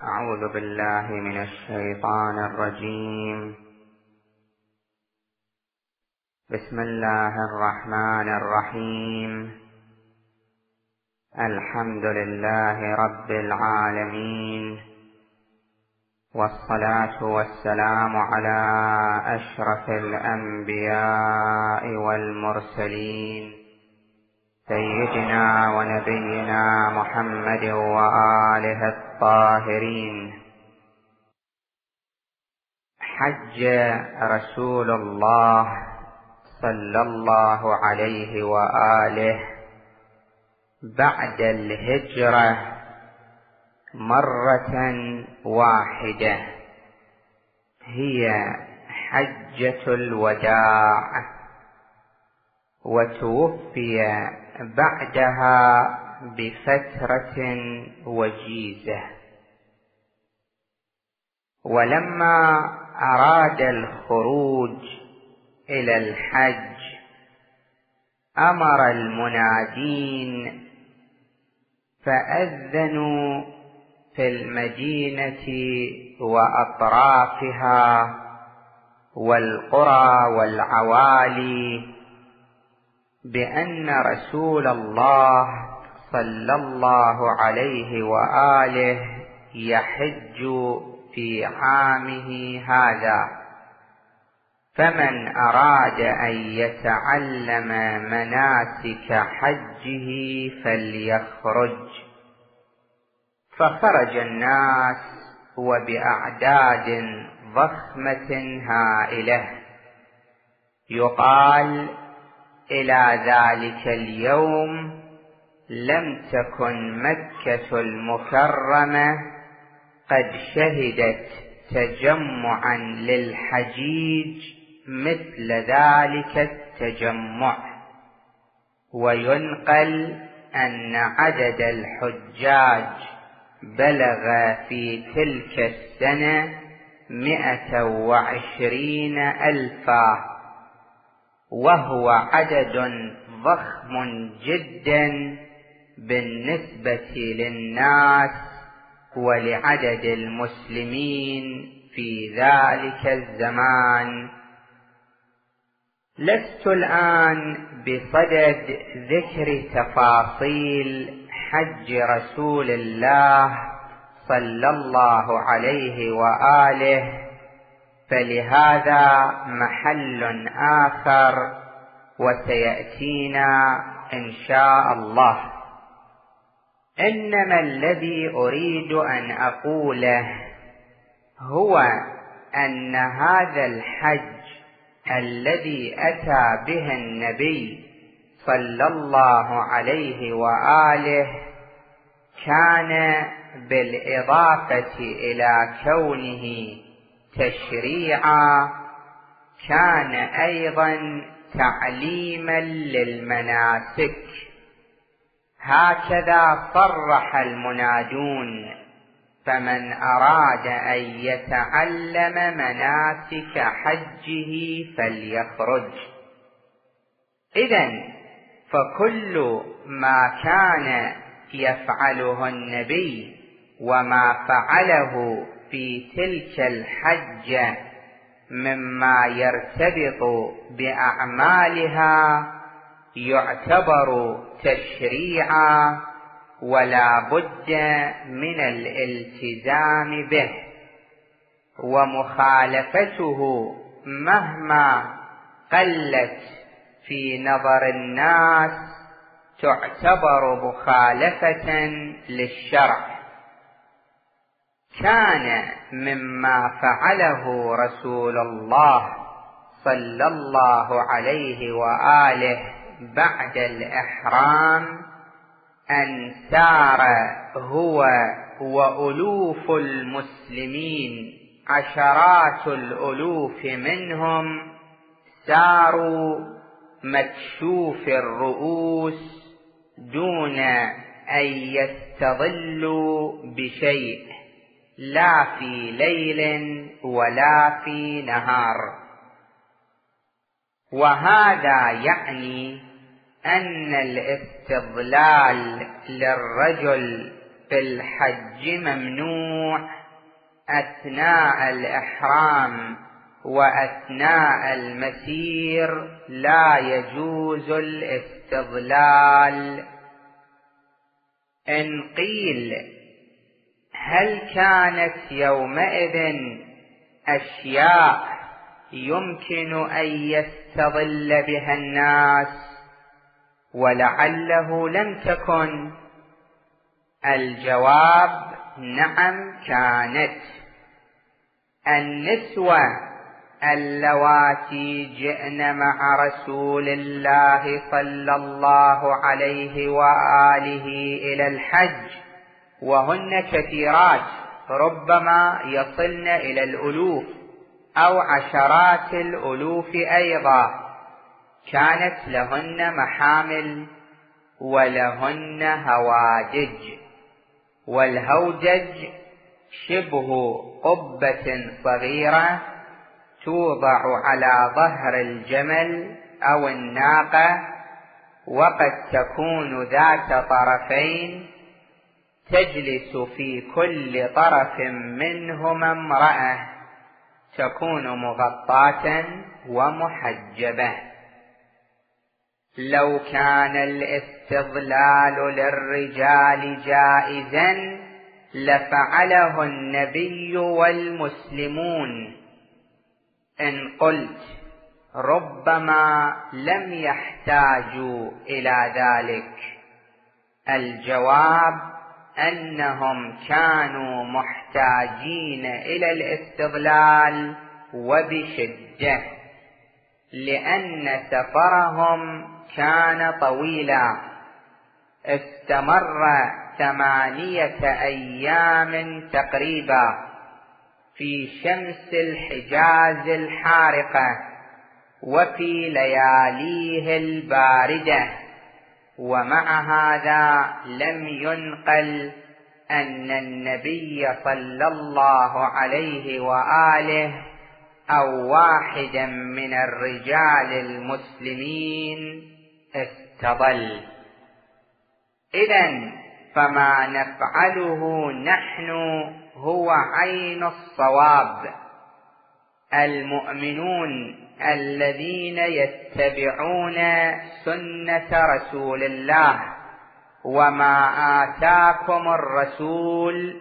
أعوذ بالله من الشيطان الرجيم. بسم الله الرحمن الرحيم. الحمد لله رب العالمين، والصلاة والسلام على أشرف الأنبياء والمرسلين سيدنا ونبينا محمد وآله الطاهرين. حج رسول الله صلى الله عليه وآله بعد الهجرة مرة واحدة، هي حجة الوداع، وتوفي بعدها بفترة وجيزة. ولما أراد الخروج إلى الحج أمر المنادين فأذنوا في المدينة وأطرافها والقرى والعوالي بأن رسول الله صلى الله عليه وآله يحج في عامه هذا، فمن أراد أن يتعلم مناسك حجه فليخرج. فخرج الناس وبأعداد ضخمة هائلة. يقال إلى ذلك اليوم لم تكن مكة المكرمة قد شهدت تجمعا للحجيج مثل ذلك التجمع. وينقل أن عدد الحجاج بلغ في تلك السنة 120,000، وهو عدد ضخم جدا بالنسبة للناس ولعدد المسلمين في ذلك الزمان. لست الآن بصدد ذكر تفاصيل حج رسول الله صلى الله عليه وآله، فلهذا محل آخر وسيأتينا إن شاء الله. إنما الذي أريد أن أقوله هو أن هذا الحج الذي أتى به النبي صلى الله عليه وآله كان بالإضافة إلى كونه تشريعا كان أيضا تعليما للمناسك. هكذا صرح المنادون: فمن أراد أن يتعلم مناسك حجه فليخرج. إذن فكل ما كان يفعله النبي وما فعله في تلك الحجة مما يرتبط بأعمالها يعتبر تشريعا ولا بد من الالتزام به، ومخالفته مهما قلت في نظر الناس تعتبر مخالفة للشرع. كان مما فعله رسول الله صلى الله عليه وآله بعد الإحرام أن سار هو وألوف المسلمين، عشرات الألوف منهم، ساروا مكشوف الرؤوس دون أن يستظلوا بشيء، لا في ليل ولا في نهار. وهذا يعني أن الاستظلال للرجل في الحج ممنوع أثناء الإحرام وأثناء المسير لا يجوز الاستظلال. إن قيل هل كانت يومئذ أشياء يمكن أن يستظل بها الناس ولعله لم تكن؟ الجواب نعم كانت. النسوة اللواتي جئن مع رسول الله صلى الله عليه وآله إلى الحج وهن كثيرات ربما يصلن إلى الألوف أو عشرات الألوف أيضا، كانت لهن محامل ولهن هوادج، والهودج شبه قبة صغيرة توضع على ظهر الجمل أو الناقة، وقد تكون ذات طرفين تجلس في كل طرف منهما امرأة تكون مغطاة ومحجبة. لو كان الاستظلال للرجال جائزا لفعله النبي والمسلمون. إن قلت ربما لم يحتاجوا إلى ذلك، الجواب أنهم كانوا محتاجين إلى الاستظلال وبشدة، لأن سفرهم كان طويلا استمر 8 أيام تقريبا في شمس الحجاز الحارقة وفي لياليه الباردة، ومع هذا لم ينقل أن النبي صلى الله عليه وآله أو واحدا من الرجال المسلمين استظل. إذن فما نفعله نحن هو عين الصواب. المؤمنون الذين يتبعون سنة رسول الله وما آتاكم الرسول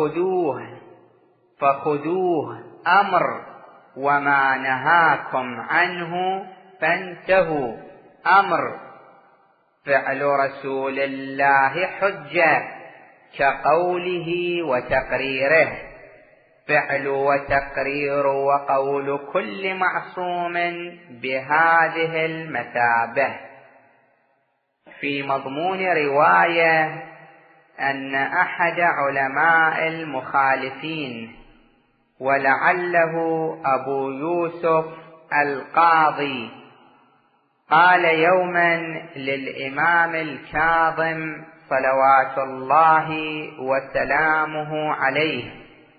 فخذوه أمر، وما نهاكم عنه فانتهوا أمر. فعل رسول الله حجة كقوله وتقريره، فعل وتقرير وقول كل معصوم بهذه المثابة. في مضمون رواية أن أحد علماء المخالفين ولعله أبو يوسف القاضي قال يوما للإمام الكاظم صلوات الله وسلامه عليه: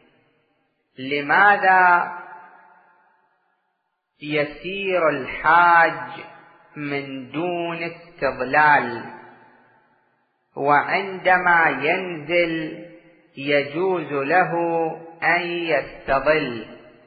لماذا يسير الحاج من دون استظلال وعندما ينزل يجوز له أن يستظل؟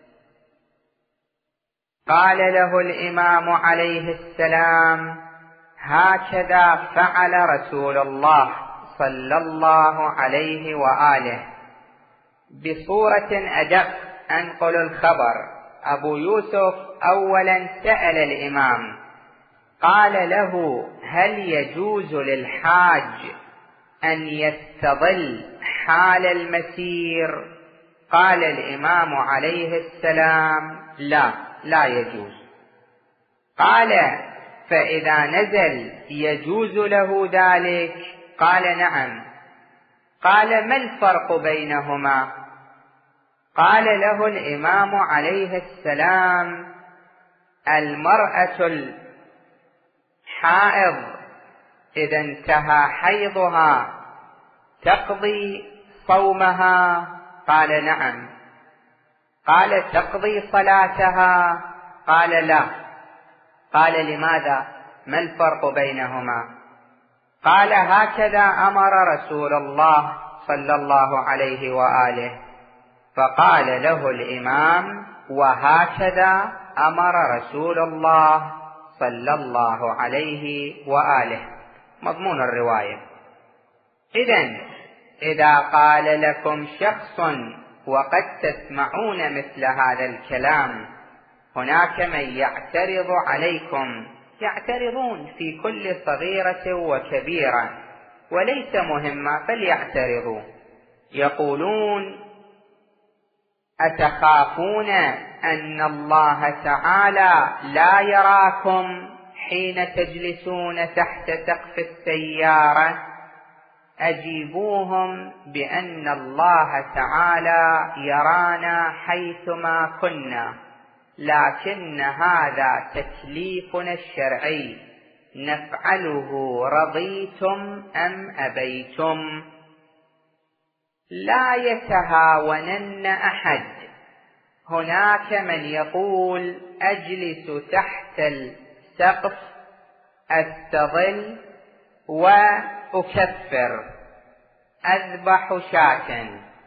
قال له الإمام عليه السلام: هكذا فعل رسول الله صلى الله عليه وآله. بصورة أدق أنقل الخبر: أبو يوسف أولا سأل الإمام قال له: هل يجوز للحاج أن يستظل حال المسير؟ قال الإمام عليه السلام: لا يجوز. قال: فإذا نزل يجوز له ذلك؟ قال: نعم. قال: ما الفرق بينهما؟ قال له الإمام عليه السلام: المرأة الحائض إذا انتهى حيضها تقضي صومها؟ قال: نعم. قال: تقضي صلاتها؟ قال: لا. قال: لماذا؟ ما الفرق بينهما؟ قال: هكذا أمر رسول الله صلى الله عليه وآله، فقال له الإمام: وهكذا أمر رسول الله صلى الله عليه وآله. مضمون الرواية: إذا قال لكم شخص وقد تسمعون مثل هذا الكلام، هناك من يعترض عليكم، يعترضون في كل صغيرة وكبيرة وليس مهمة فليعترضوا، يقولون: أتخافون أن الله تعالى لا يراكم حين تجلسون تحت سقف السيارة؟ أجيبوهم بأن الله تعالى يرانا حيثما كنا، لكن هذا تكليفنا الشرعي نفعله رضيتم أم أبيتم. لا يتهاونن أحد. هناك من يقول: أجلس تحت السقف أستظل وأكفر، أذبح شاة.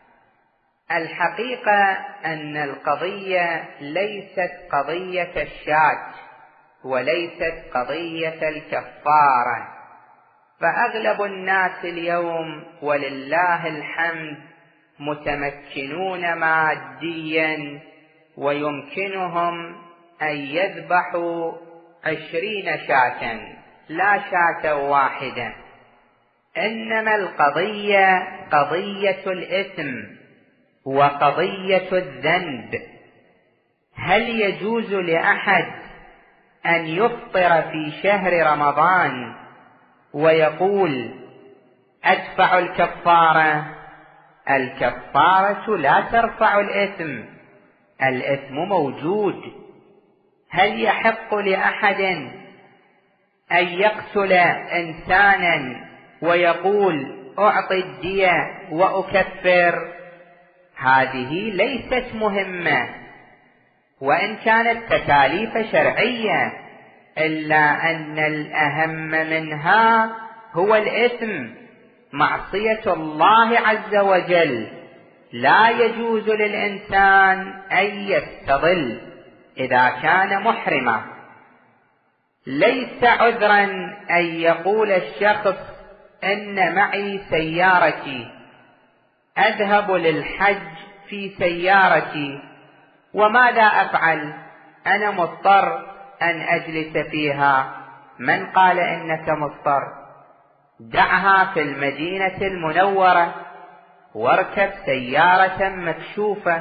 الحقيقة أن القضية ليست قضية الشاة وليست قضية الكفارة، فأغلب الناس اليوم ولله الحمد متمكنون ماديا، ويمكنهم أن يذبحوا 20 شاة لا شاة واحدة. إنما القضية قضية الإثم وقضية الذنب. هل يجوز لأحد أن يفطر في شهر رمضان ويقول: أدفع الكفارة؟ الكفارة لا ترفع الإثم، الإثم موجود. هل يحق لأحد أن يقتل إنسانا ويقول: أعطي الدية وأكفر؟ هذه ليست مهمة، وإن كانت تكاليف شرعية، إلا أن الأهم منها هو الإثم، معصية الله عز وجل. لا يجوز للإنسان أن يستظل إذا كان محرما. ليس عذرا أن يقول الشخص: إن معي سيارتي، أذهب للحج في سيارتي، وماذا أفعل؟ أنا مضطر أن أجلس فيها. من قال إنك مضطر؟ دعها في المدينة المنورة واركب سيارة مكشوفة.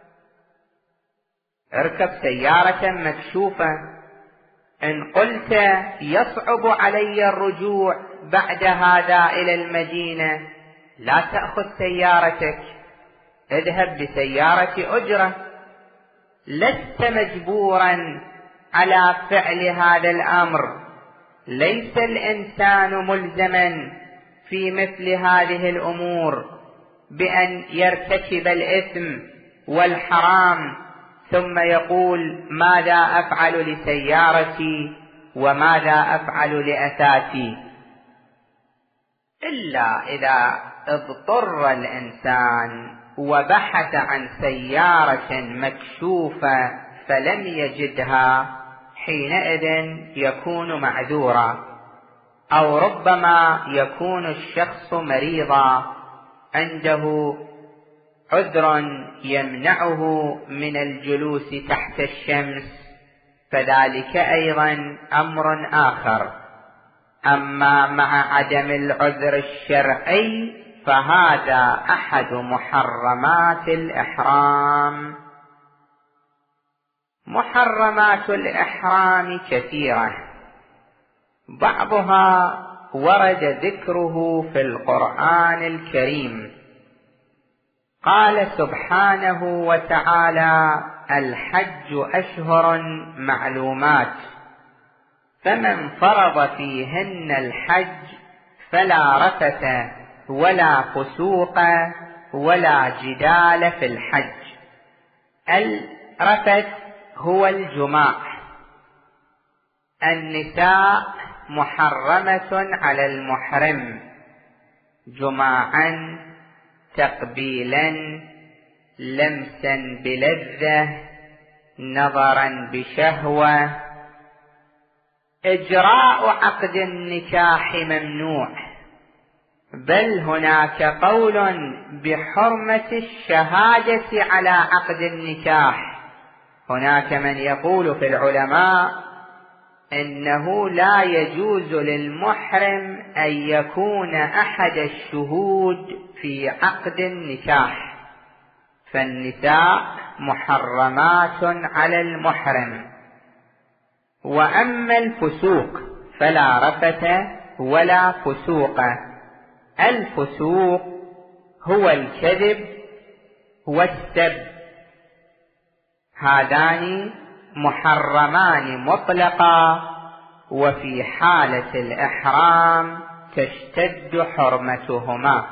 اركب سيارة مكشوفة. إن قلت: يصعب علي الرجوع بعد هذا إلى المدينة، لا تأخذ سيارتك، اذهب بسيارة أجرة. لست مجبورا على فعل هذا الأمر. ليس الإنسان ملزما في مثل هذه الأمور بأن يرتكب الإثم والحرام ثم يقول: ماذا أفعل لسيارتي وماذا أفعل لأثاثي؟ إلا إذا اضطر الإنسان وبحث عن سيارة مكشوفة فلم يجدها، حينئذ يكون معذورا. أو ربما يكون الشخص مريضا، عنده عذر يمنعه من الجلوس تحت الشمس، فذلك أيضا أمر آخر. أما مع عدم العذر الشرعي فهذا أحد محرمات الإحرام. محرمات الإحرام كثيرة، بعضها ورد ذكره في القرآن الكريم. قال سبحانه وتعالى: الحج أشهر معلومات، فمن فرض فيهن الحج فلا رفث ولا فسوق ولا جدال في الحج. الرفث هو الجماع. النساء محرمة على المحرم جماعا تقبيلا، لمسا بلذة، نظرا بشهوة. إجراء عقد النكاح ممنوع، بل هناك قول بحرمة الشهادة على عقد النكاح. هناك من يقول في العلماء إنه لا يجوز للمحرم أن يكون أحد الشهود في عقد النكاح، فالنساء محرمات على المحرم. وأما الفسوق فلا رفث ولا فسوق. الفسوق هو الكذب والسب، هذان محرمان مطلقا، وفي حالة الإحرام تشتد حرمتهما.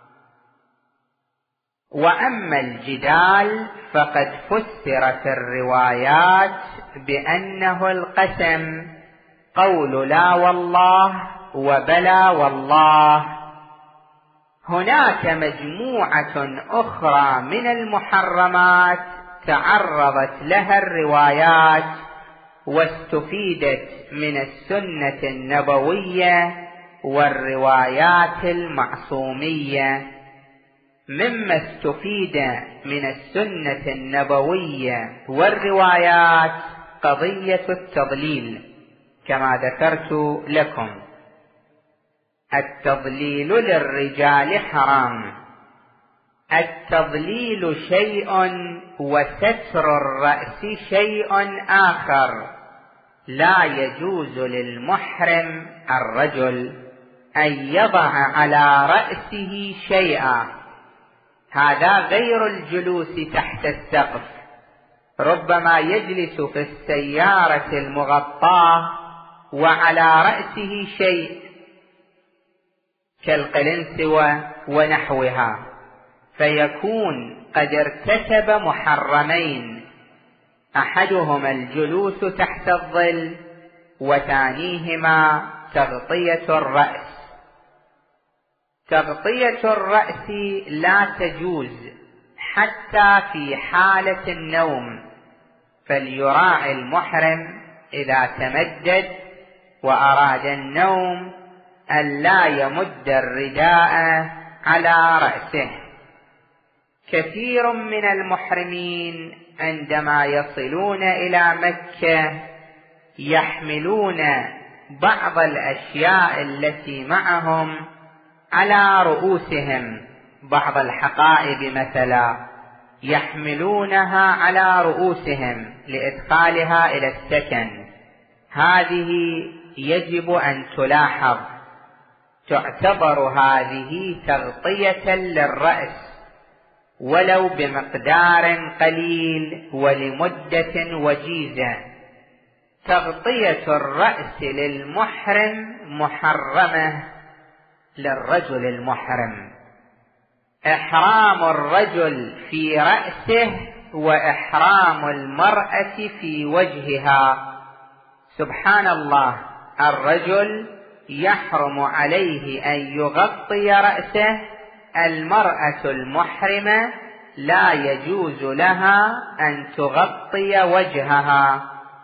وأما الجدال فقد فسر في الروايات بأنه القسم، قول لا والله وبلا والله. هناك مجموعة أخرى من المحرمات تعرضت لها الروايات واستفيدت من السنة النبوية والروايات المعصومية. مما استفيد من السنة النبوية والروايات قضية التضليل كما ذكرت لكم. التضليل للرجال حرام. التضليل شيء وستر الرأس شيء آخر. لا يجوز للمحرم الرجل أن يضع على رأسه شيئا، هذا غير الجلوس تحت السقف. ربما يجلس في السيارة المغطاة وعلى رأسه شيء كالقلنسوة ونحوها، فيكون قد ارتكب محرمين، أحدهما الجلوس تحت الظل، وثانيهما تغطية الرأس. تغطية الرأس لا تجوز حتى في حالة النوم، فليراعي المحرم إذا تمدد وأراد النوم ألا يمد الرداء على رأسه. كثير من المحرمين عندما يصلون إلى مكة يحملون بعض الأشياء التي معهم على رؤوسهم، بعض الحقائب مثلا يحملونها على رؤوسهم لإدخالها إلى السكن. هذه يجب أن تلاحظ، تعتبر هذه تغطية للرأس ولو بمقدار قليل ولمدة وجيزة. تغطية الرأس للمحرم محرمة للرجل المحرم. إحرام الرجل في رأسه وإحرام المرأة في وجهها. سبحان الله، الرجل يحرم عليه أن يغطي رأسه، المرأة المحرمة لا يجوز لها أن تغطي وجهها.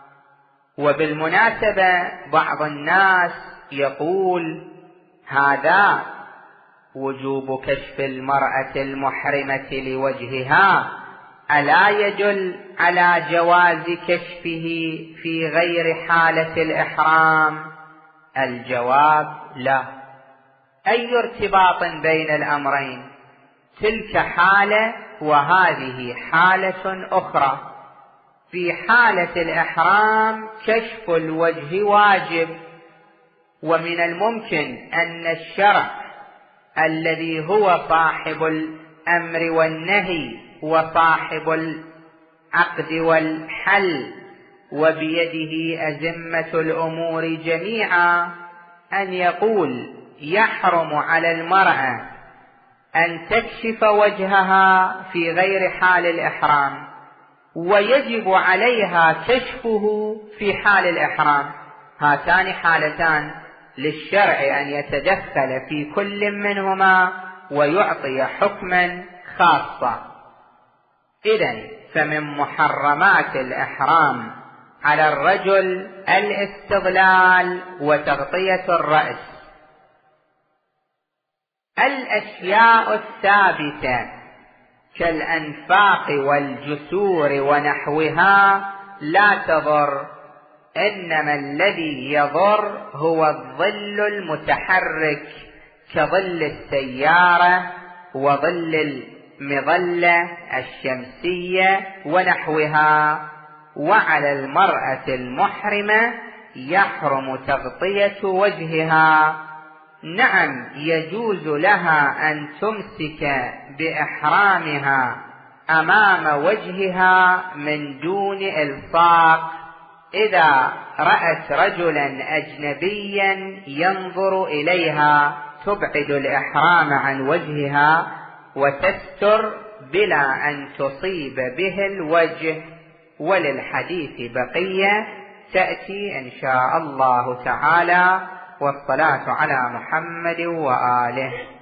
وبالمناسبة بعض الناس يقول هذا وجوب كشف المرأة المحرمة لوجهها ألا يدل على جواز كشفه في غير حالة الإحرام؟ الجواب لا. أي ارتباط بين الأمرين؟ تلك حالة وهذه حالة أخرى. في حالة الإحرام كشف الوجه واجب، ومن الممكن أن الشرع الذي هو صاحب الأمر والنهي وصاحب العقد والحل وبيده أزمة الأمور جميعا أن يقول يحرم على المرأة أن تكشف وجهها في غير حال الإحرام، ويجب عليها كشفه في حال الإحرام. هاتان حالتان للشرع أن يتدخل في كل منهما ويعطي حكما خاصا. إذن فمن محرمات الإحرام على الرجل الاستظلال وتغطية الرأس. الأشياء الثابتة كالأنفاق والجسور ونحوها لا تضر، إنما الذي يضر هو الظل المتحرك كظل السيارة وظل المظلة الشمسية ونحوها. وعلى المرأة المحرمة يحرم تغطية وجهها. نعم، يجوز لها أن تمسك بإحرامها أمام وجهها من دون إلصاق إذا رأت رجلا أجنبيا ينظر إليها، تبعد الإحرام عن وجهها وتستر بلا أن تصيب به الوجه. وللحديث بقية تأتي إن شاء الله تعالى، والصلاة على محمد وآله.